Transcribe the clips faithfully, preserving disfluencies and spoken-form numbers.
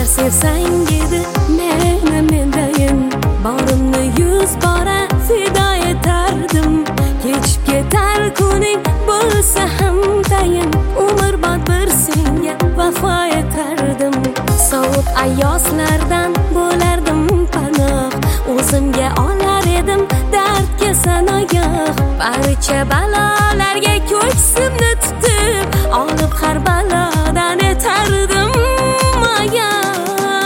agar sevsang edi meni mendayin borimni yuz bora fido etardim. Kechib ketar kuning bo'lsa ham tayin umrbod bir senga vafo etardim. Sovuq ayozlardan bo'lardim panoh, o'zimga olar edim dardga sanoyoq. Barcha balolarga ko'ksimni tutib olib har balodan etardim oyoq.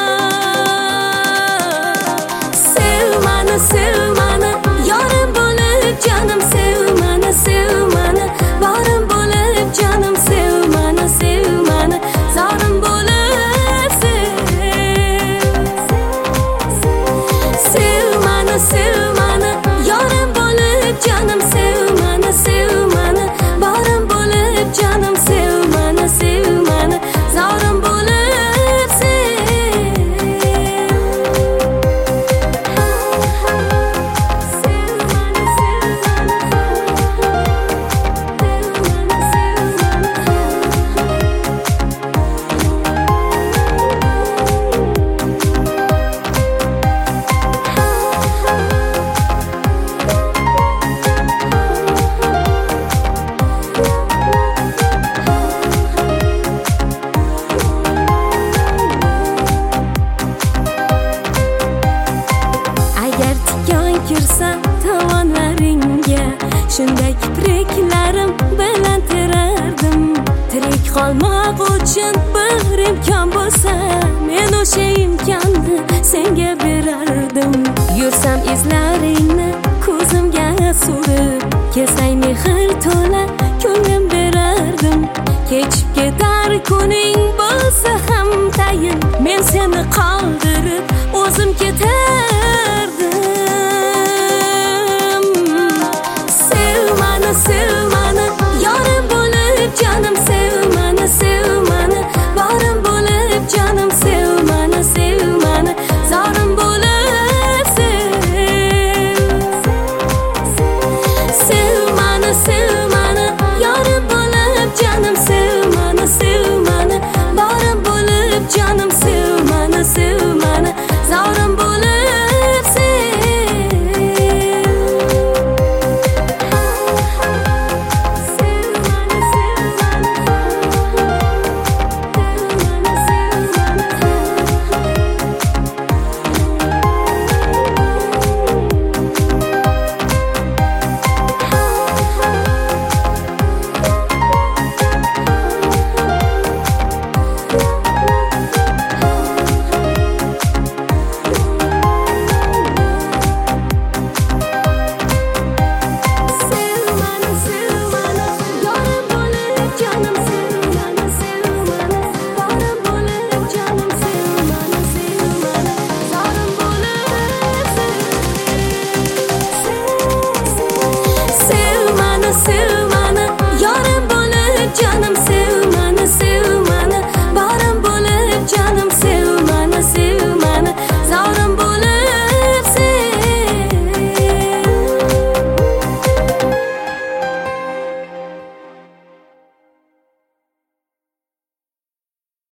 Sev mani, sev mani, yorim bo'lib jonim, sev mani, sev mani, borim bo'lib jonim, sev mani, sev mani, zorim bo'lib sev. Sev mani, sev mani, yorim bo'lib jonim, sev mani, sev mani, borim bo'lib jonim, sev mani, sev mani, zorim bo'lib sev. Agar tikan kirsa tovonlaringga, shunday kipriklarim bilan terardim. Tirik qolmoq uchun bir imkon bo'lsa, men o'sha imkonni senga berardim. Yursam izlaringni ko'zimga surib, kelsang mehr to'la ko'nglim berardim. Kechib ketar kuning bo'lsa ham tayin, men seni qoldirib